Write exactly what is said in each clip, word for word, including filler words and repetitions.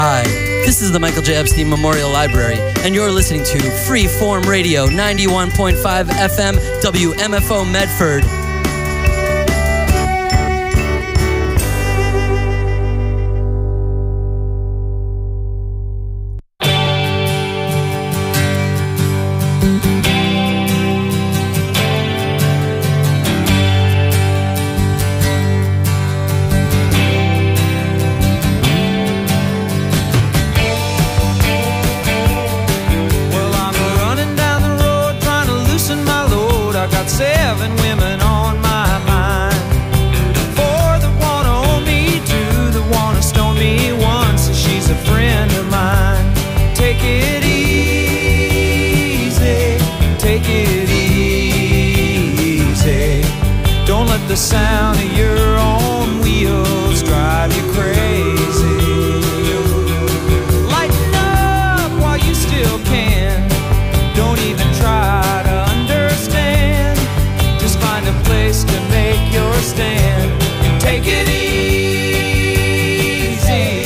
Hi, this is the Michael J. Epstein Memorial Library, and you're listening to Freeform Radio, ninety-one point five F M, W M F O Medford. The sound of your own wheels drive you crazy. Lighten up while you still can. Don't even try to understand. Just find a place to make your stand and take it easy.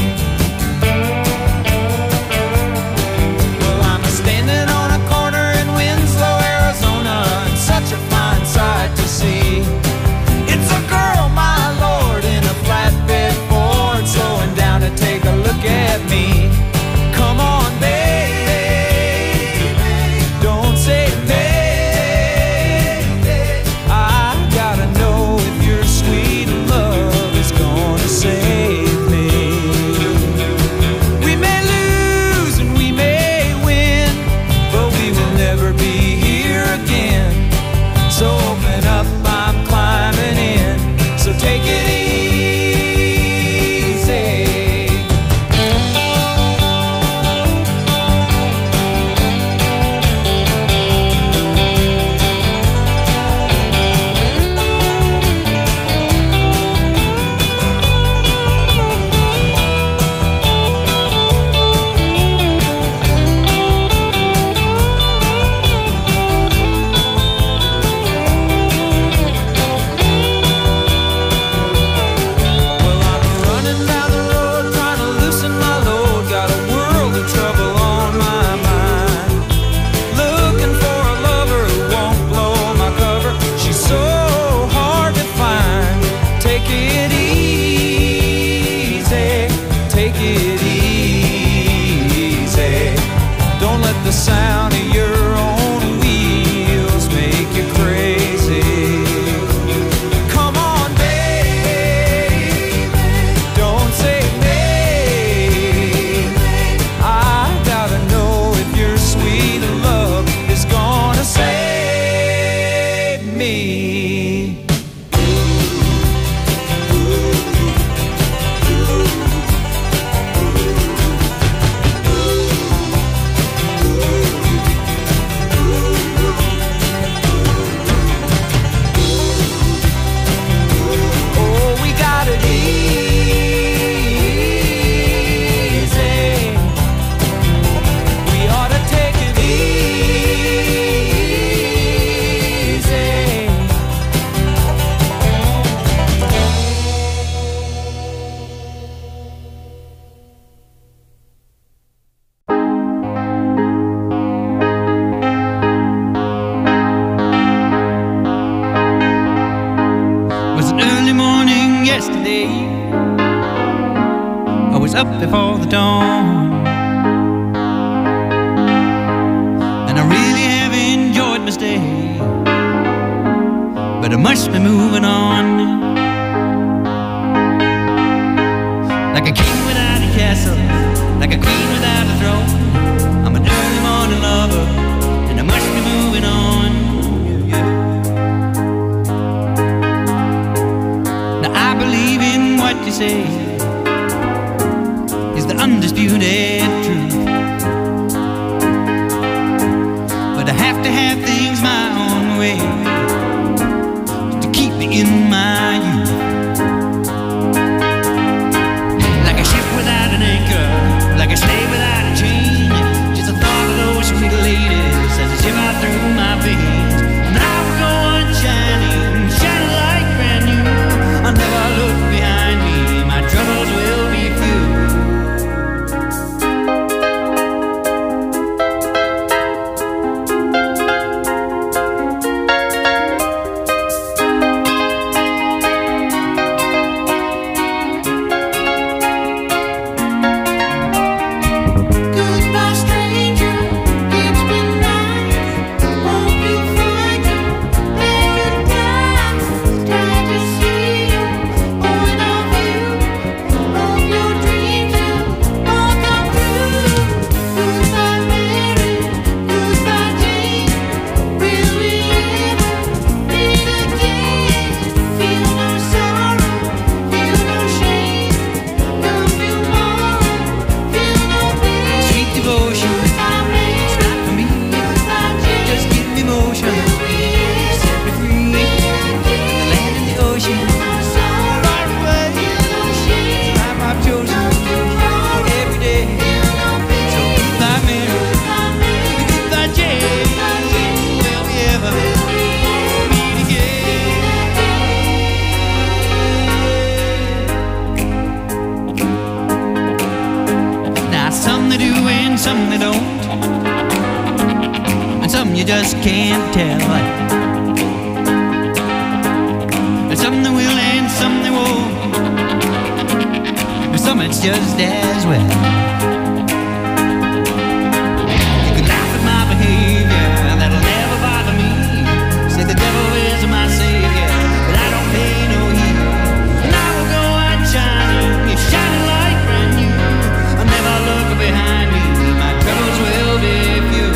Well, I'm standing on a corner in Winslow, Arizona, and such a fine sight to see. It's a girl, my lord, in a flatbed Ford, slowing down to take a look at me. Come on, baby, don't say baby. I gotta know if your sweet love is gonna save me. We may lose and we may win, but we will never be here again. So open up, I'm climbing in, so take it easy. Well, I'm running down the road trying to loosen my load. Got a world of trouble on my mind. Looking for a lover who won't blow my cover. She's so hard to find. Take it easy, take it easy. Don't let the sound of your own wheels make you crazy. Come on, baby, don't say maybe. I gotta know if your sweet love is gonna save me. Oh, we got it easy. We ought to take it easy. It was an early morning yesterday. I was up before the dawn, and I really have enjoyed my stay, but I must be moving on. Like a king without a castle, like a queen without a throne. I'm an early morning lover, and I must be moving on. Yeah. Now I believe in what you say is the undisputed truth, but I have to have things my own way to keep me in my youth. Like a ship without an anchor, like a slave without a chain. Just the thought of those sweet ladies as they shiver through my veins. And I will go on shining, shining like brand new. I'll never look behind me, my troubles will be few. some they don't, and some you just can't tell. And some they will and some they won't, and some it's just as well. You can laugh at my behavior, that'll never bother me. Say the devil is my savior, but I don't pay no heed. And I will go on shining, you're shining like brand new. I'll never look behind me, my troubles will be few.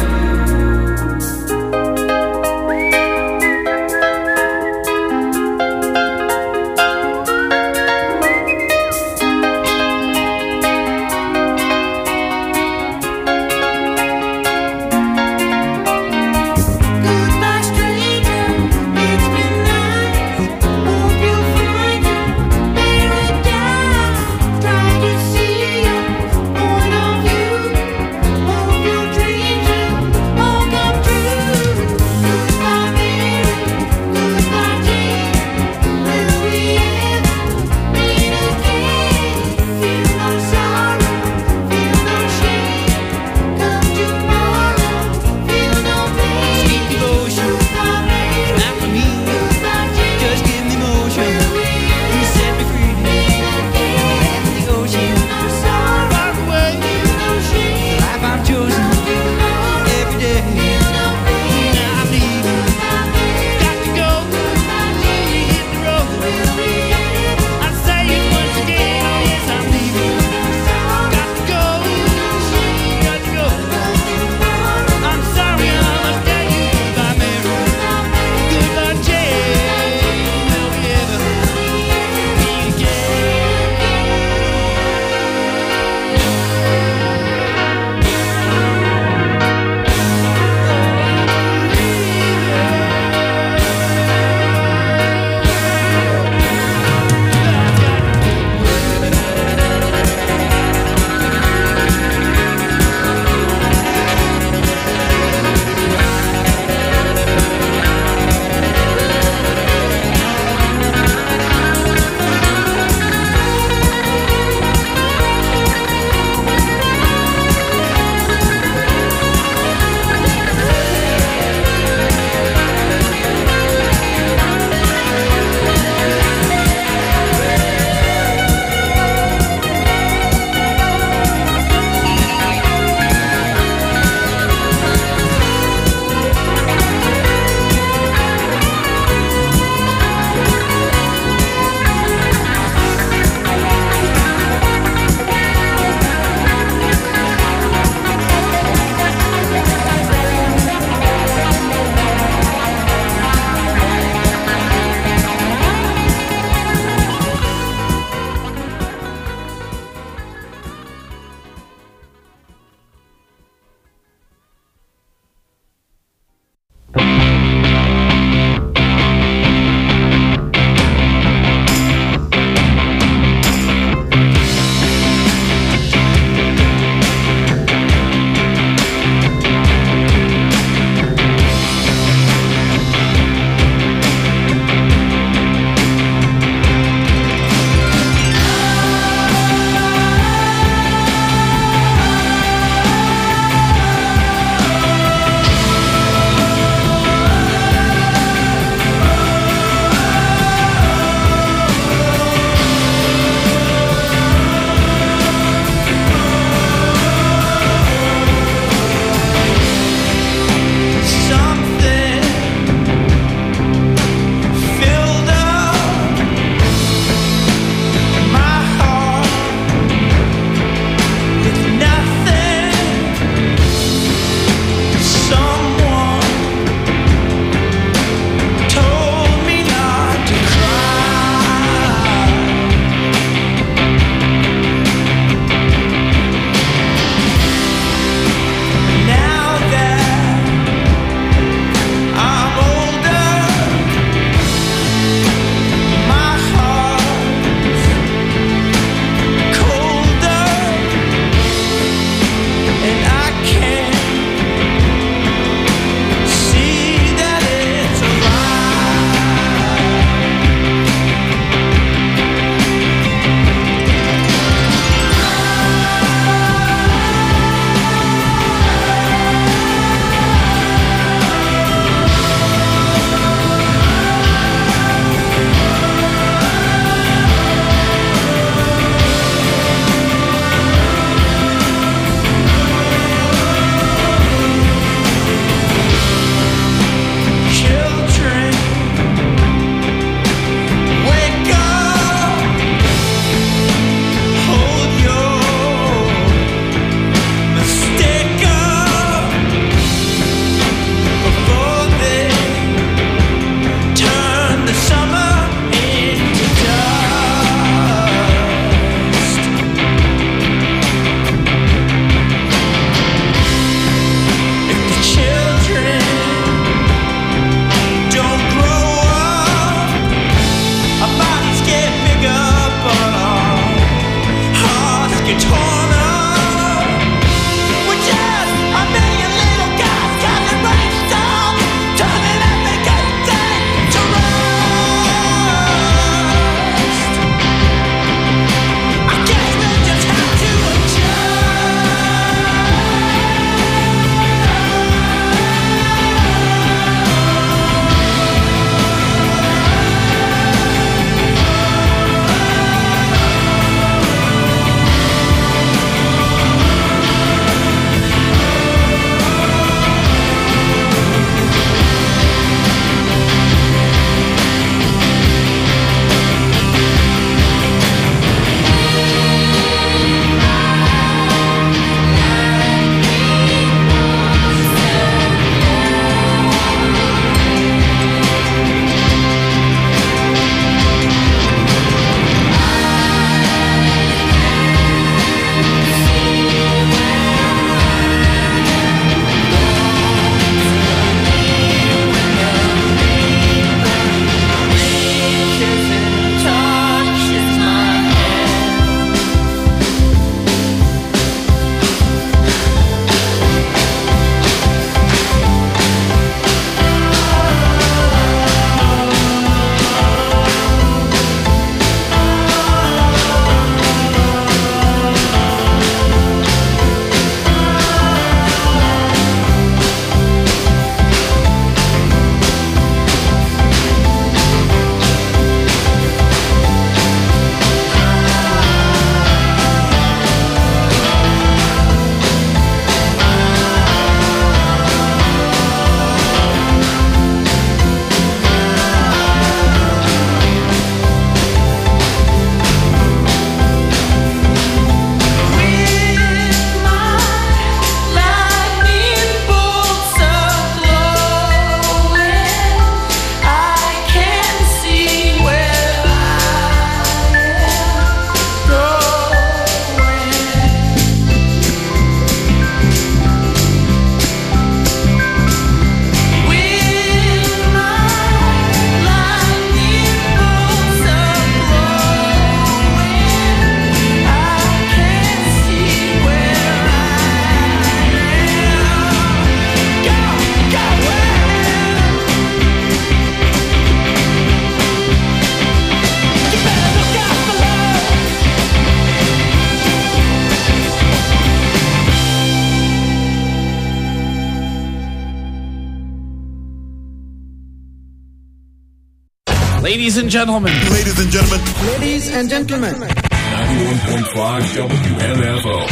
Ladies and gentlemen. Ladies and gentlemen. Ladies and gentlemen. ninety-one point five W M F O.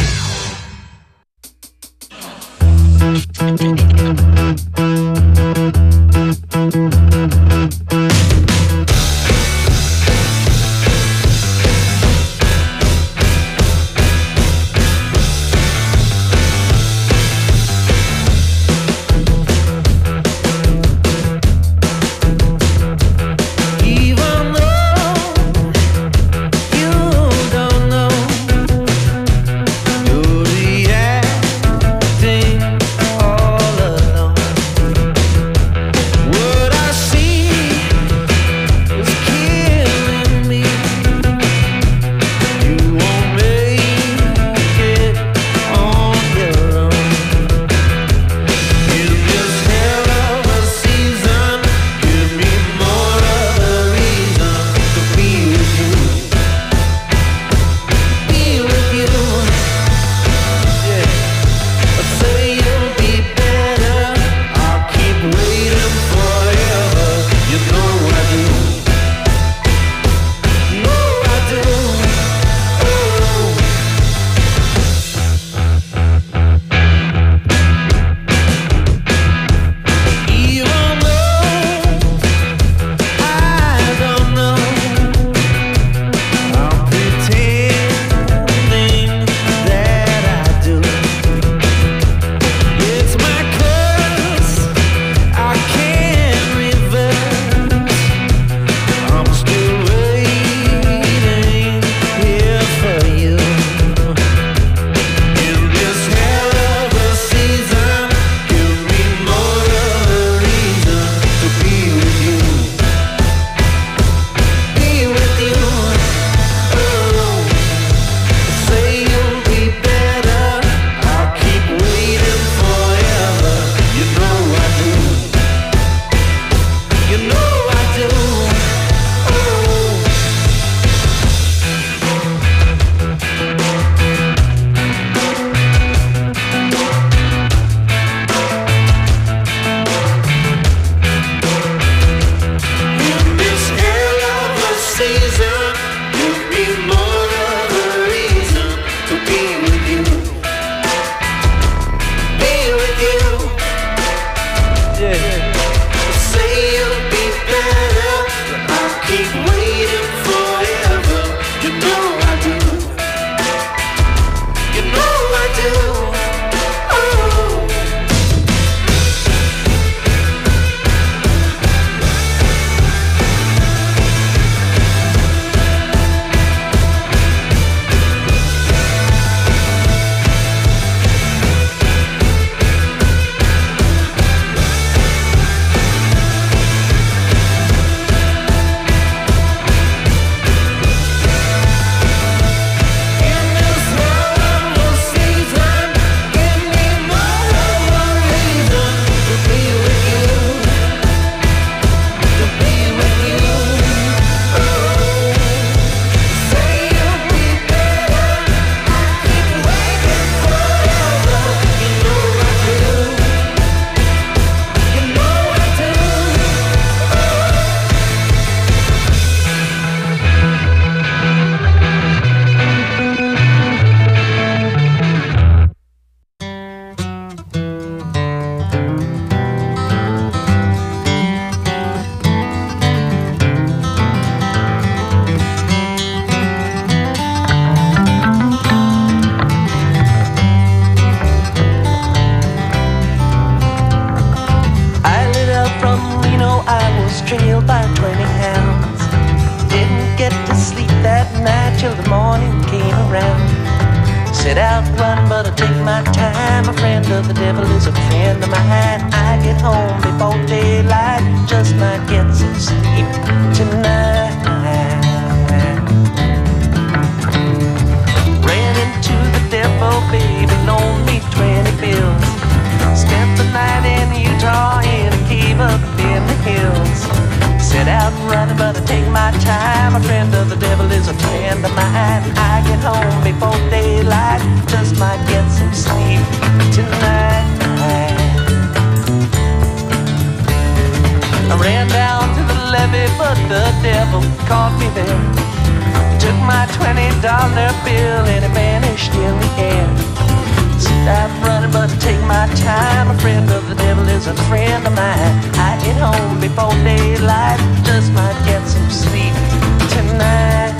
I ran down to the levee, but the devil caught me there. He took my twenty dollar bill and it vanished in the air. Said I'm running, but take my time. A friend of the devil is a friend of mine. I get home before daylight, just might get some sleep tonight.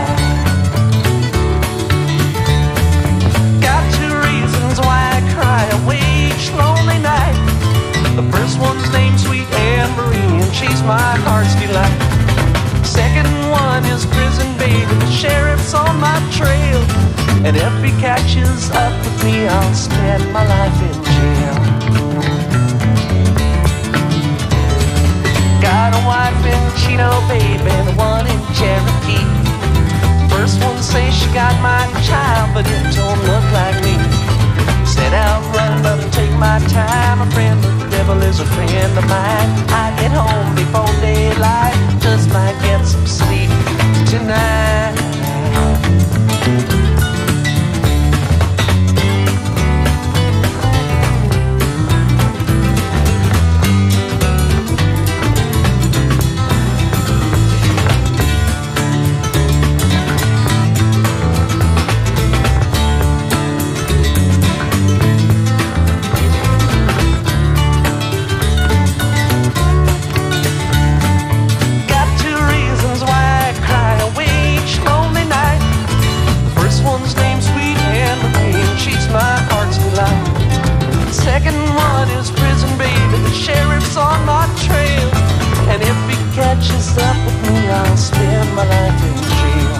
Got two reasons why I cry away each lonely night. The first one's named Sweet Anne-Marie, and she's my heart's delight. Second one is Prison Baby, the sheriff's on my trail, and if he catches up with me, I'll spend my life in jail. Got a wife in Chino, baby, the one in Cherokee. First one says she got my child, but it don't look like me. Set out running, but I take my time. A friend of the devil is a friend of mine. I get home before daylight, just might get some sleep tonight. Second one is Prison Baby, the sheriff's on my trail, and if he catches up with me, I'll spend my life in jail.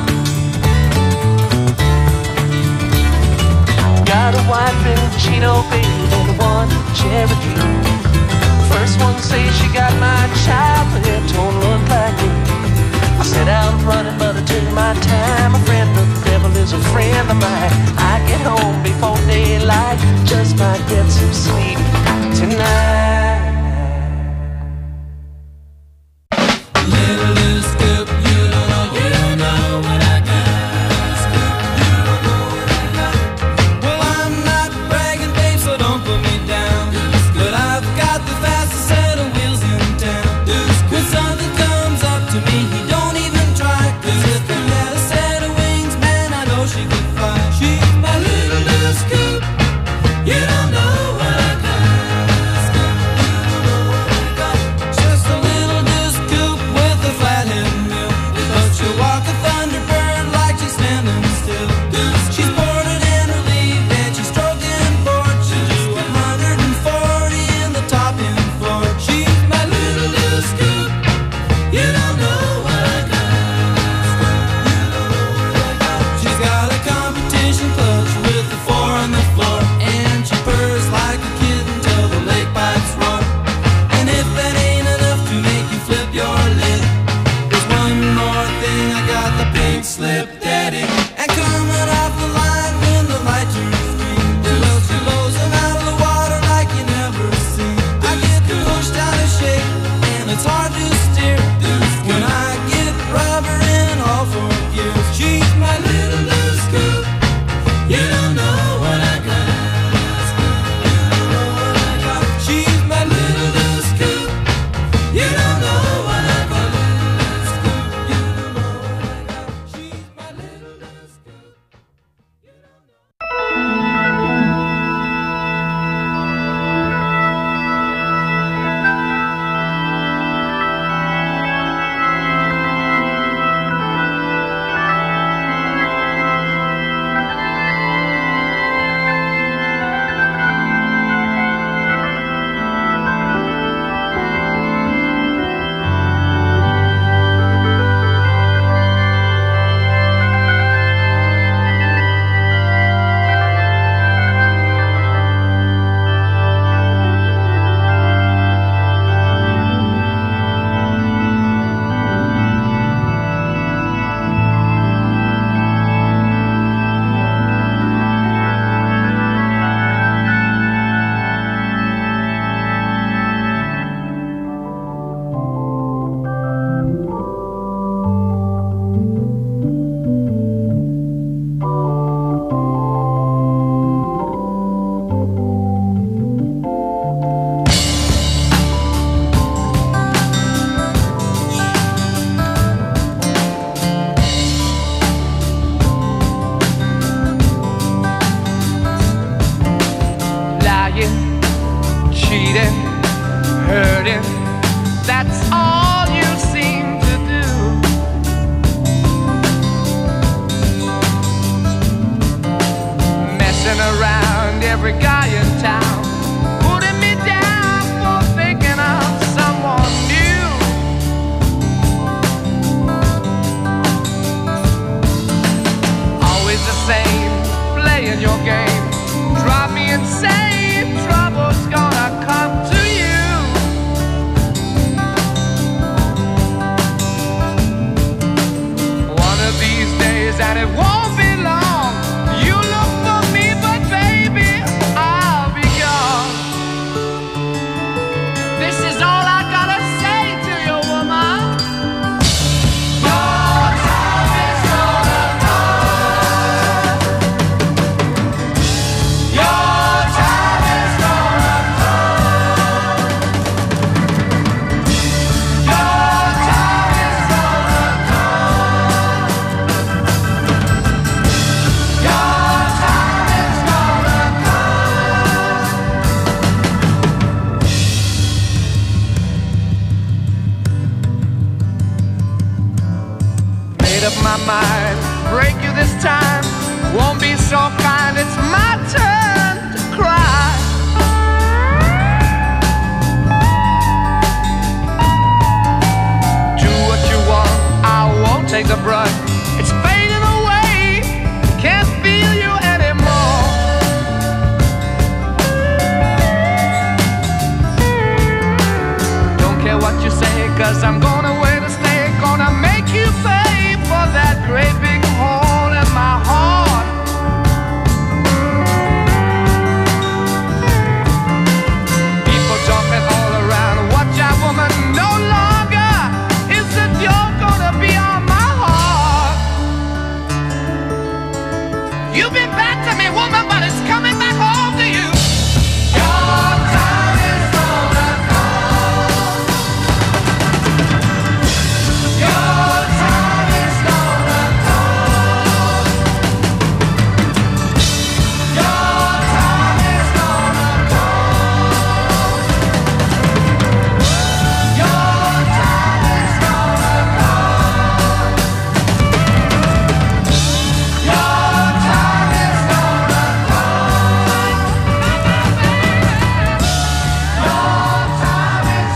Got a wife in Chino, baby, and the one in Cherokee. First one says she got my child, but it don't look like me. I set out running, but I took my time. A friend of the devil is a friend of mine. I get home before daylight, just might get some sleep tonight. Little, little scoop, you don't know, you don't know what I got. Scoop, you don't know what I got. Well, I'm not bragging, babe, so don't put me down. But I've got the fastest set of wheels in town. When something comes up to me, he don't even try. Cause if he had a set of wings, man, I know she could fly. She's my little, little scoop, you don't know what I got. find every guy in town putting me down for thinking of someone new. Always the same, playing your game, drive me insane. Trouble's gonna come to you. One of these days, and it won't be long, you look for me, but baby, I'll be gone. This is all I gotta say to you, woman. Your time is gonna come. Your time is gonna come. Your time is gonna come. Your time is gonna come. Made up my mind, break you this time. Won't be so kind, it's my turn to cry. Do what you want, I won't take the brunt. It's fading away, can't feel you anymore. Don't care what you say, cause I'm going away to stay. Gonna make you pay for that great big hole in my heart. People talking all around, watch out woman, no longer is the joke gonna be on my heart. You've been bad to me, woman, but it's coming back home to you. Your time is gonna come. Your time is gonna come. Your time is gonna come. Your time is gonna come. Your time is gonna come. Your time is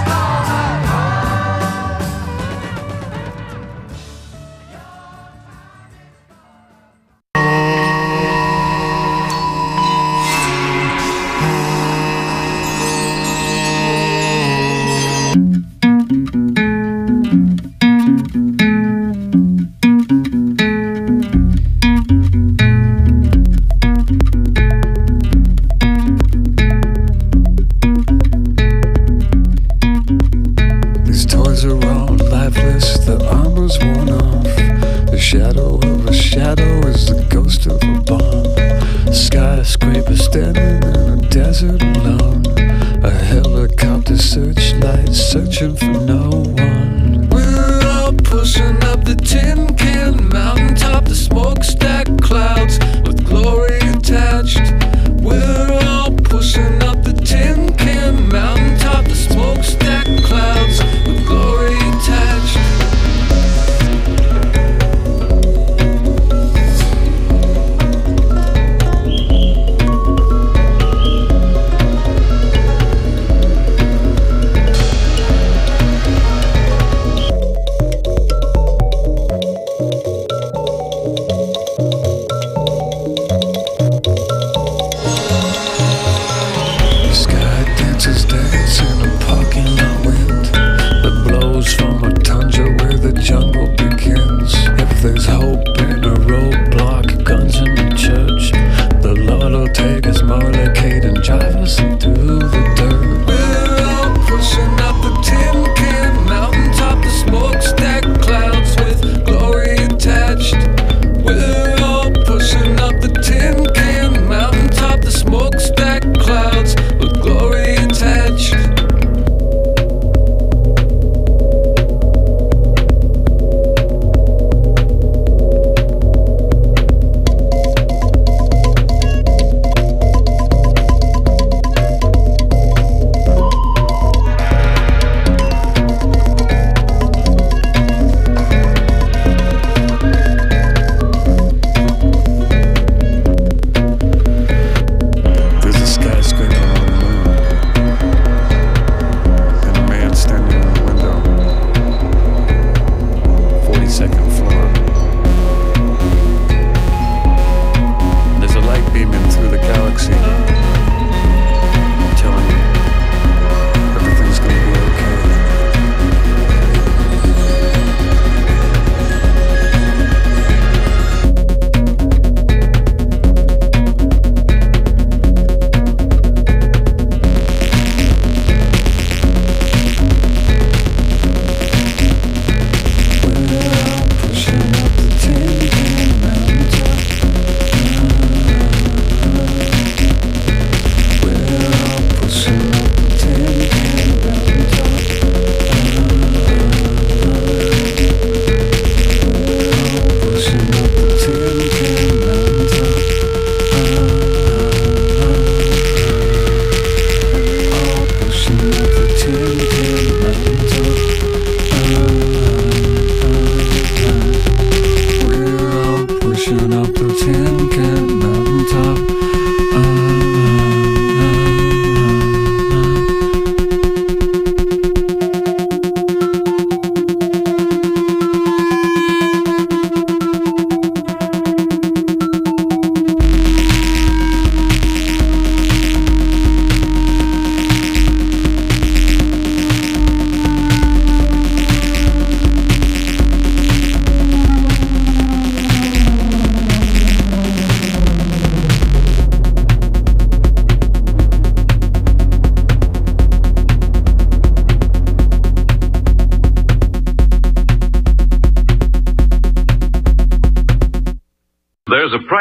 These toys are all lifeless, the armor's worn off. The shadow of a shadow is the ghost of a bomb. A skyscraper standing in a desert alone. A helicopter searchlight searching for no one. We're all pushing up the tin can mountaintop, the smokestack clouds with glory attached. We're all pushing up the tin can mountaintop, the smokestack clouds with glory attached.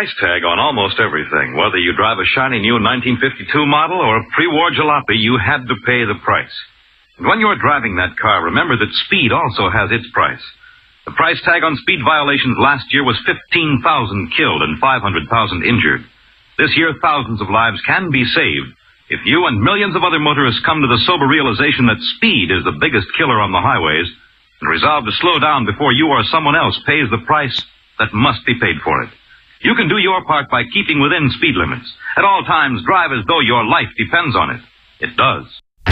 price tag on almost everything. Whether you drive a shiny new nineteen fifty-two model or a pre-war jalopy, you had to pay the price. And when you're driving that car, remember that speed also has its price. The price tag on speed violations last year was fifteen thousand killed and five hundred thousand injured. This year, thousands of lives can be saved if you and millions of other motorists come to the sober realization that speed is the biggest killer on the highways and resolve to slow down before you or someone else pays the price that must be paid for it. You can do your part by keeping within speed limits. At all times, drive as though your life depends on it. It does.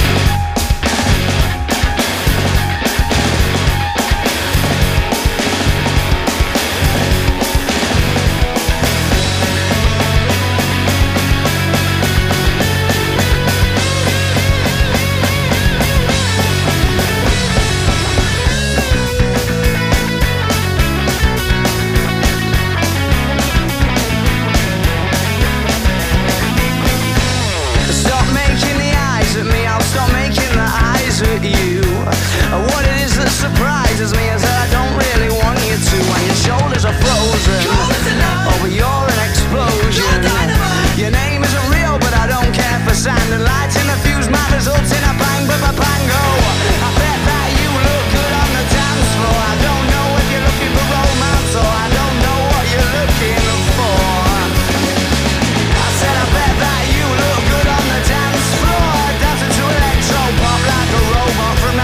Surprises me is that I don't really want you to. When your shoulders are frozen, oh, but you're an explosion. Your name isn't real, but I don't care for sand and lights in the fuse. My results in a bang, but my pango. I bet that you look good on the dance floor. I don't know if you're looking for romance or I don't know what you're looking for. I said I bet that you look good on the dance floor, dancing to electro pop like a robot from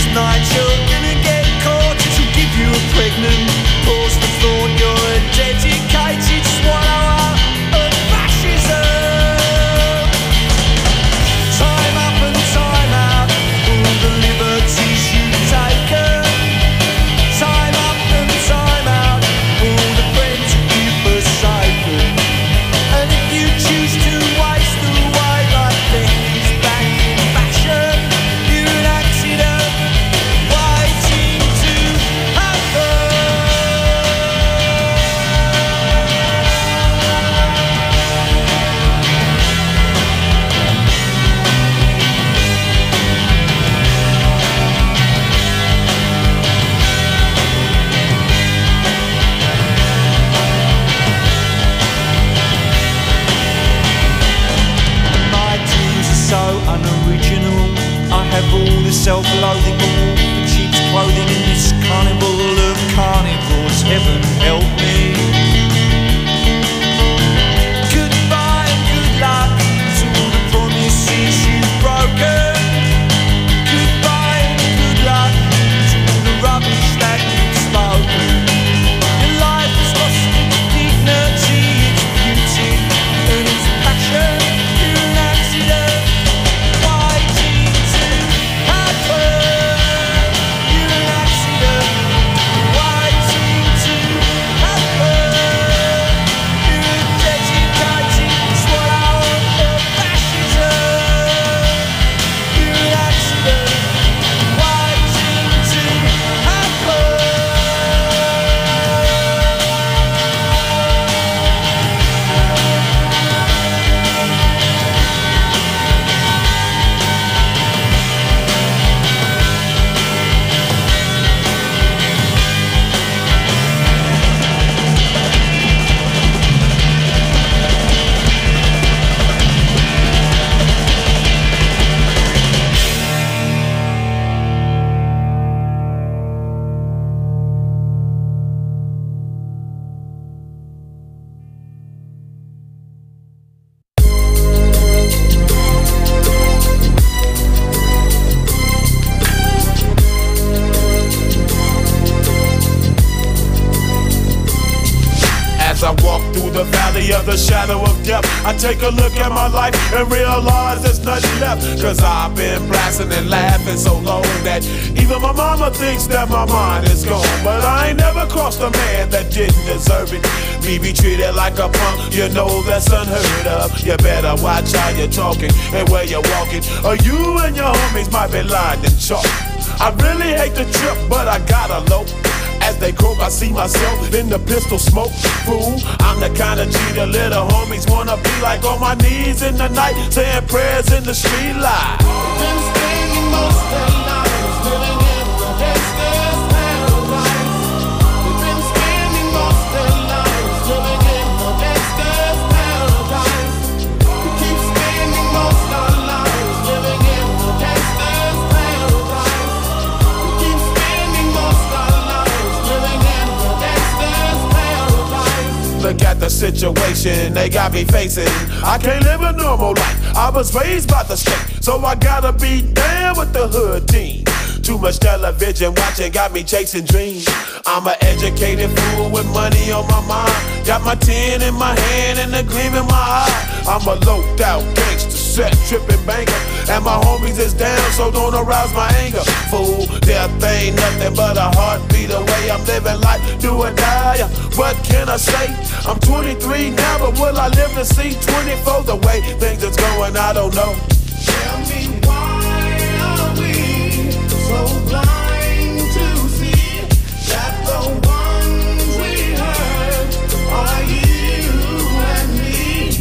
night you're gonna get caught. She'll give you a pregnant pause for thought. You're a dedicated swallower of fascism. Time up and time out, all the liberties you've taken. Time up and time out, all the friends you've forsaken. And if you choose to waste away like things back in fashion, you're an accident waiting to happen. My dreams are so unoriginal. I have all the self-loathing, but all the cheap clothing in this carnival of carnivores. Heaven help me. Goodbye and good luck to all the promises you've broken. Goodbye and good luck to all the rubbish that you've spoken. Your life has lost its dignity, its beauty, and its passion. You're an accident waiting to happen. You're an accident waiting to happen. You're a dedicated swallower of fascism. You're an accident waiting to happen. As I walk through the valley of the shadow of death, I take a look at my life and realize there's nothing left. Cause I've been blasting and laughing so long that even my mama thinks that my mind is gone. But I ain't never crossed a man that didn't deserve it. Me be treated like a punk, you know that's unheard of. You better watch how you're talking and where you're walking, or you and your homies might be lying in chalk. I really hate the trip, but I gotta low. As they croak, I see myself in the pistol smoke. Fool, I'm the kind of G the little homies wanna be like, on my knees in the night, saying prayers in the street light. Been spending most of their lives living in the gangster's paradise. They've been spending most of their lives living in the gangster's paradise. We keep spending most of our lives living in the gangster's paradise. We keep spending most of our lives living in the gangster's paradise. Look at the situation they got me facing. I can't live a normal life. I was raised by the state, so I gotta be down with the hood team. Too much television watching got me chasing dreams. I'm an educated fool with money on my mind. Got my tin in my hand and a gleam in my eye. I'm a loped out gangster, set tripping banker, and my homies is down, so don't arouse my anger. Fool, death ain't nothing but a heartbeat away. I'm living life, do or die. What can I say? I'm twenty-three now, but will I live to see twenty-four? The way things is going, I don't know. Tell me, why are we so blind to see that the ones we hurt are you and me?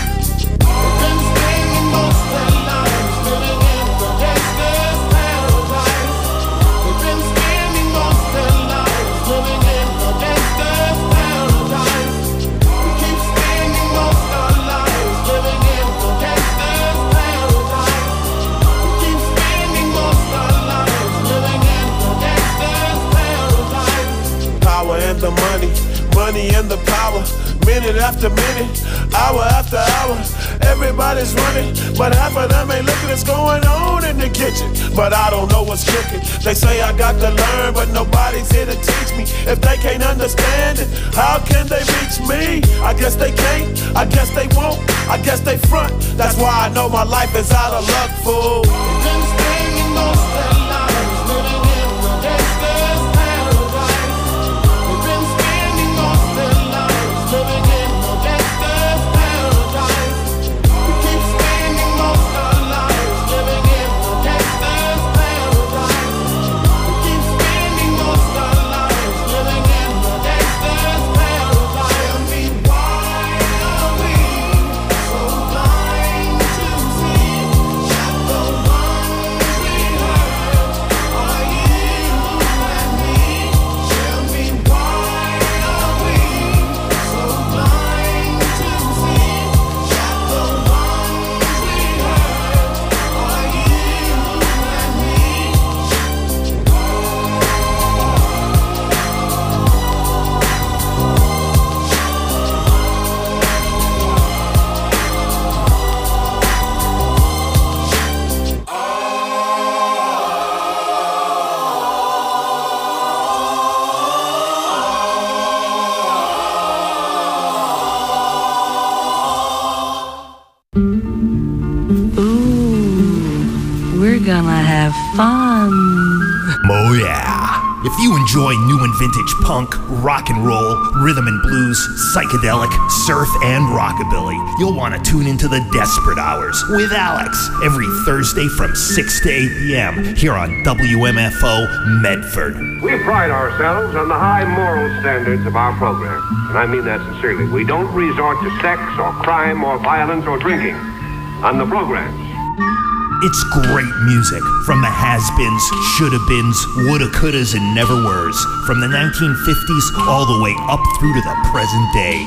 They've been spending most of their lives living in the gangster's paradise. They've been spending most of their lives living in the gangster's paradise. We keep spending most of our lives living in the gangster's paradise. We keep spending most of our lives living in the gangster's paradise. Power and the money, money and the power. Minute after minute, hour after hour, everybody's running, but half of them ain't looking what's going on in the kitchen. But I don't know what's cooking. They say I got to learn, but nobody's here to teach me. If they can't understand it, how can they reach me? I guess they can't, I guess they won't, I guess they front. That's why I know my life is out of luck, fool. Been spending most of their lives living in the gangster's paradise. We've been spending most of their lives living in the gangster's paradise. We keep spending most of our lives living in the gangster's paradise. We keep spending most of our lives living in the gangster's paradise. Tell me why are we so blind to see that the ones we hurt are you and me? Tell me why are we so blind to see that the ones we hurt are you and me? Ooh, we're gonna have fun. Oh yeah. If you enjoy new and vintage punk, rock and roll, rhythm and blues, psychedelic, surf, and rockabilly, you'll want to tune into the Desperate Hours with Alex every Thursday from six to eight p.m. here on W M F O Medford. We pride ourselves on the high moral standards of our program, and I mean that sincerely. We don't resort to sex or crime or violence or drinking on the programs. It's great music from the has-beens, shoulda-beens, woulda-couldas, and never-weres, from the nineteen fifties all the way up through to the present day.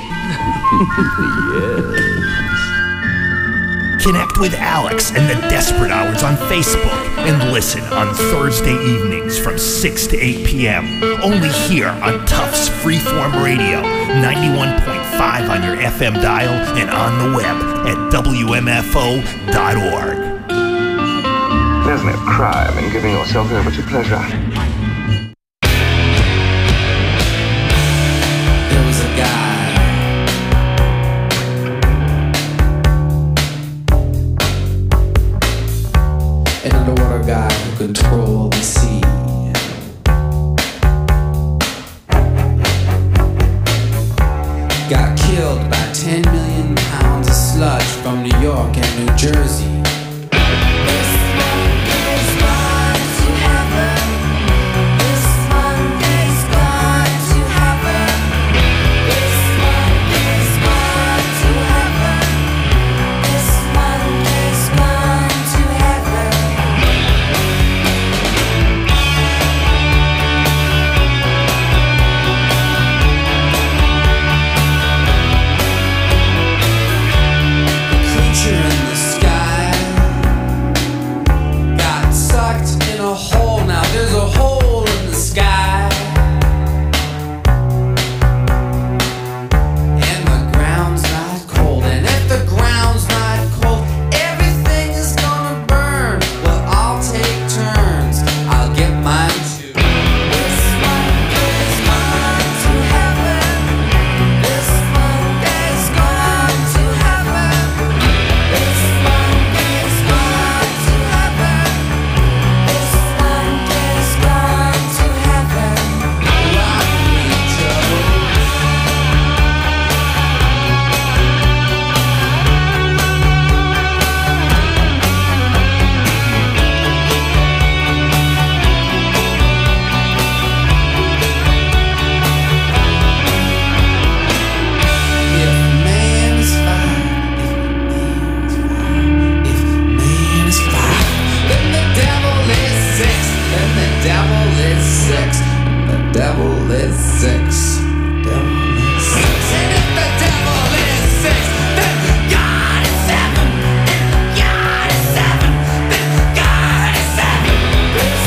Yes. Connect with Alex and the Desperate Hours on Facebook and listen on Thursday evenings from six to eight p.m. only here on Tufts Freeform Radio, ninety-one point five on your F M dial and on the web at W M F O dot org. There's no crime in giving yourself over to pleasure. There was a guy an underwater guy who controlled the sea. Got killed by ten million pounds of sludge from New York and New Jersey.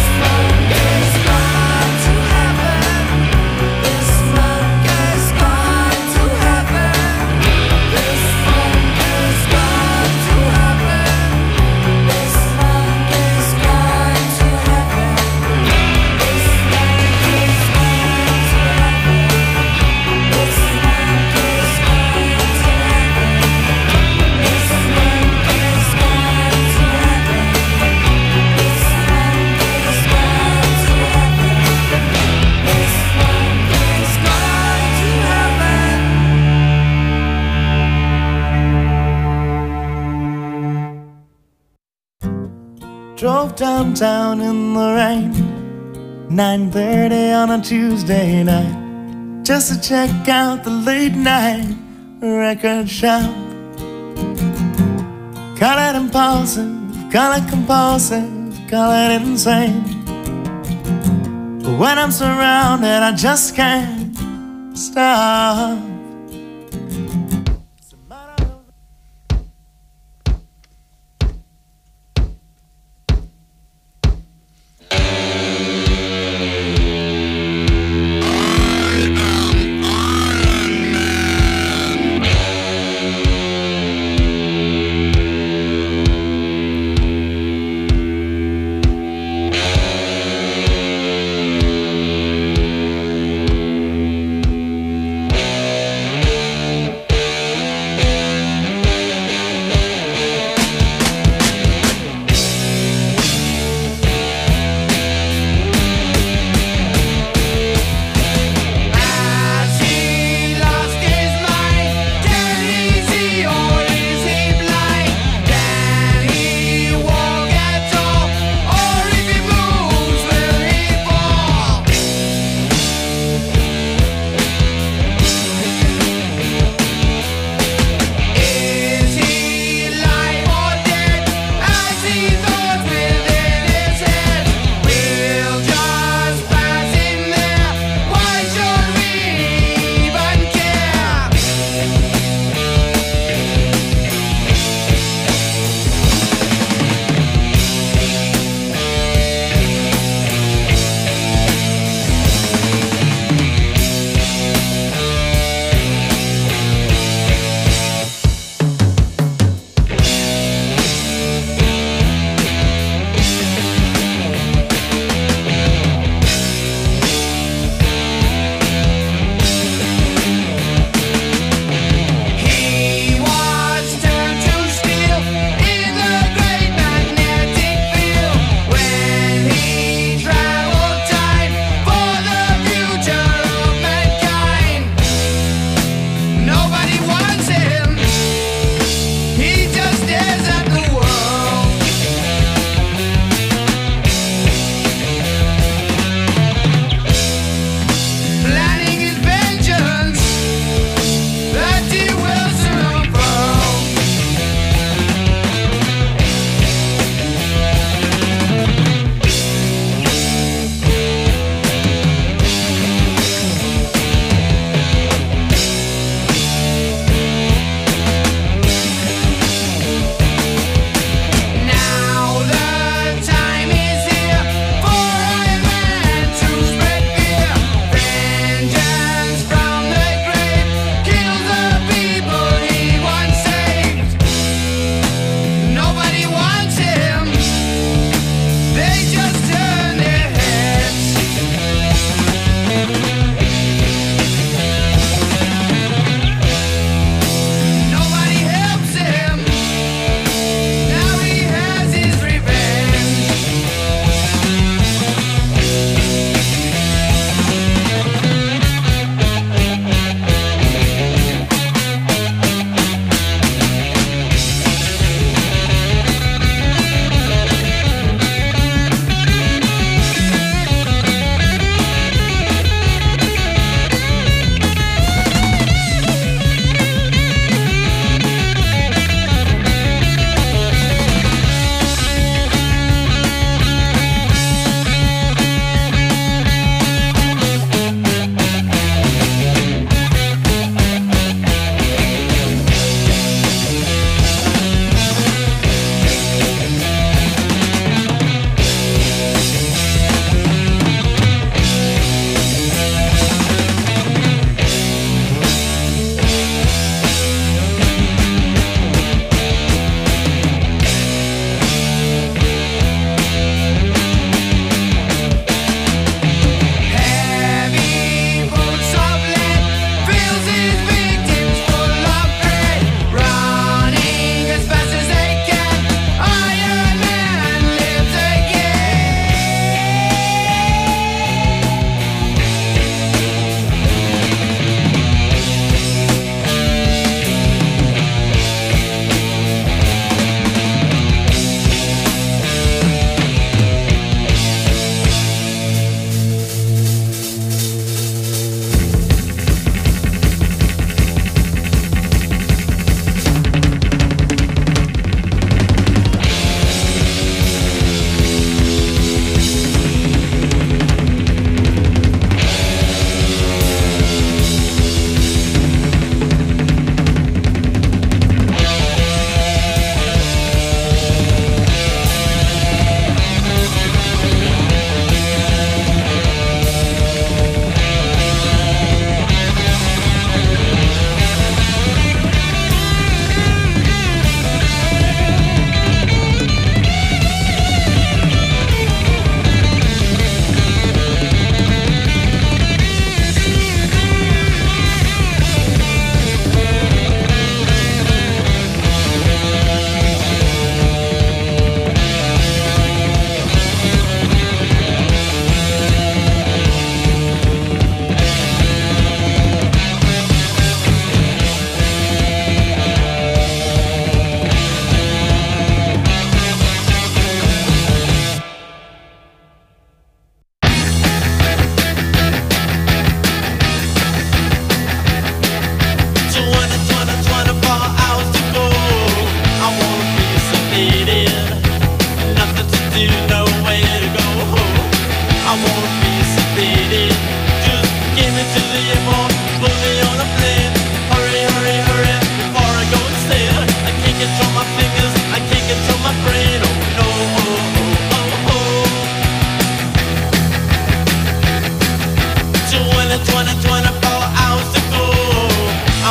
This monk is gone walk downtown in the rain, nine thirty on a Tuesday night, just to check out the late night record shop. Call it impulsive, call it compulsive, call it insane, but when I'm surrounded I just can't stop.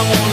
I wanna